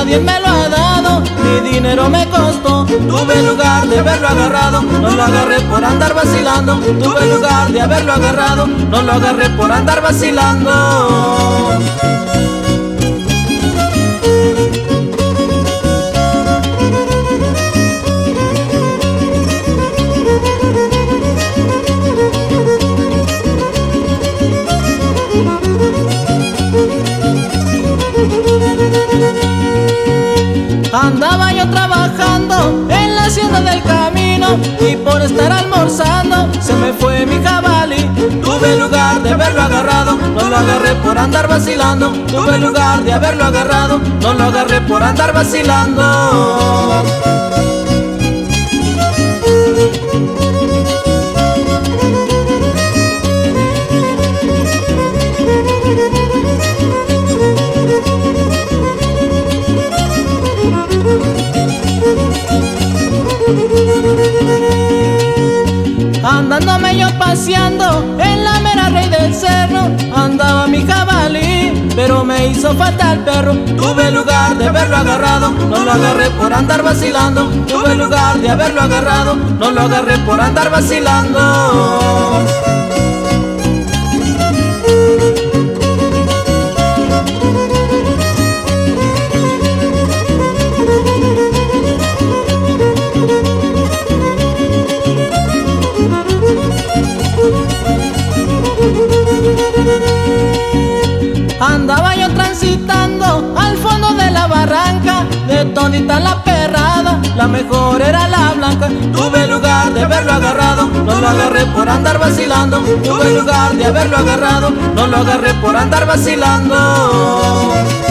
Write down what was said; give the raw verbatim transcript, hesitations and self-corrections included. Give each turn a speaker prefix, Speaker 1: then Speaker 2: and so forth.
Speaker 1: nadie me lo ha dado, mi dinero me costó. Tuve lugar de haberlo agarrado, no lo agarré por andar vacilando. Tuve lugar de haberlo agarrado, no lo agarré por andar vacilando. Andaba yo trabajando en la hacienda del camino, y por estar almorzando se me fue mi jabalí. Tuve lugar de haberlo agarrado, no lo agarré por andar vacilando. Tuve lugar de haberlo agarrado, no lo agarré por andar vacilando. Andándome yo paseando en la mera rey del cerro, andaba mi jabalí, pero me hizo falta el perro. Tuve lugar de haberlo agarrado, no lo agarré por andar vacilando. Tuve lugar de haberlo agarrado, no lo agarré por andar vacilando. Andaba yo transitando al fondo de la barranca, de todita la perrada, la mejor era la blanca. Tuve lugar de haberlo agarrado, no lo agarré por andar vacilando. Tuve lugar de haberlo agarrado, no lo agarré por andar vacilando.